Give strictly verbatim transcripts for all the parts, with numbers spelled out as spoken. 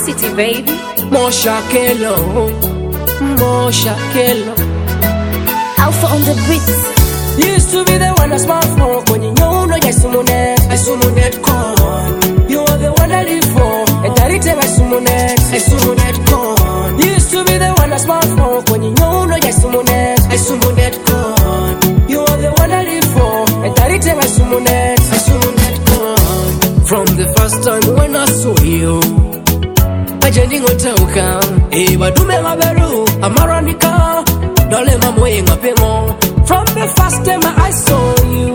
City, baby. Mosha Kelo, Mosha Kelo. Alpha on the beats. Used to be the one I smile for when you know no yes sumunet, I sumunet con. You are the one I live for, and that it I sumunet, I sumunet con. Used to be the one I smile for when you know no yes sumunet, I sumunet con. You are the one I live for, and that it I sumunet, I sumunet con. From the first time when I saw you, I jending hotelka, eh badume maberu, amaranika, dole mamoye ngapemo. From the first time I saw you,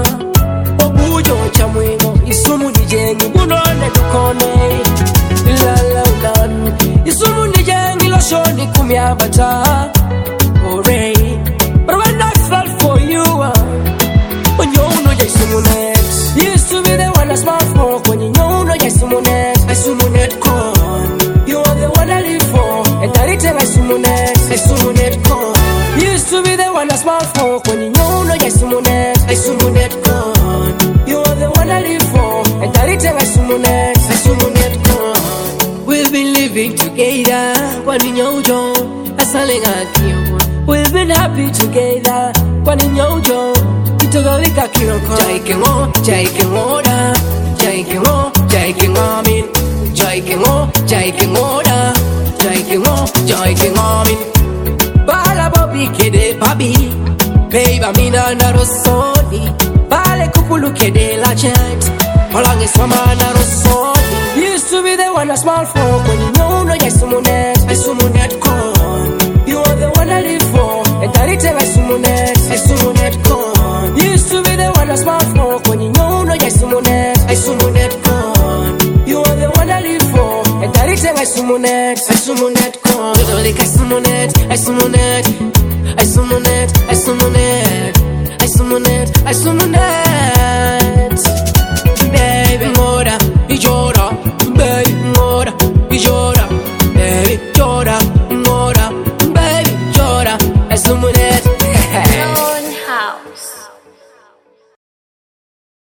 Obujo chamwego, isumu nijengi, bunone dukone, la la la. Isumu nijengi loshoni kumyabata, ore. But when I fell for you, when you know isumu net, you used to be the one I smile for. When you know isumu net, isumu net con. You are the one I live for, and that it isumu net, isumu net con. Used to be the one I smile for when you know no yes sumunet, I sumunet con. You are the one I live for, and that it I sumunet, I sumunet con. We've been living together, when you know Joe, I selling at you. We've been happy together, when you know Joe, it took a lick of kilo con. Jaking on, jaking order, jaking on, jaking on, mean, jaking on, jaking order, jaking on, jaking on, mean. Bala Bobby Kede Babi, baby Mina Narosoni, Bale Kupulu Kede La Chat, Palang is Mama Narosoni. Used to be the one I smile for when you know no yes sumunet, I sumunet con. You are the one I live for, and that it I sumunet, I sumunet con. Used to be the one I smile for when you know no yes sumunet, I sumunet con. You are the one I live for, and that it I sumunet, I sumunet con. Like I sumunet, I sumunet, I sumunet, I sumunet, I sumunet, I sumunet.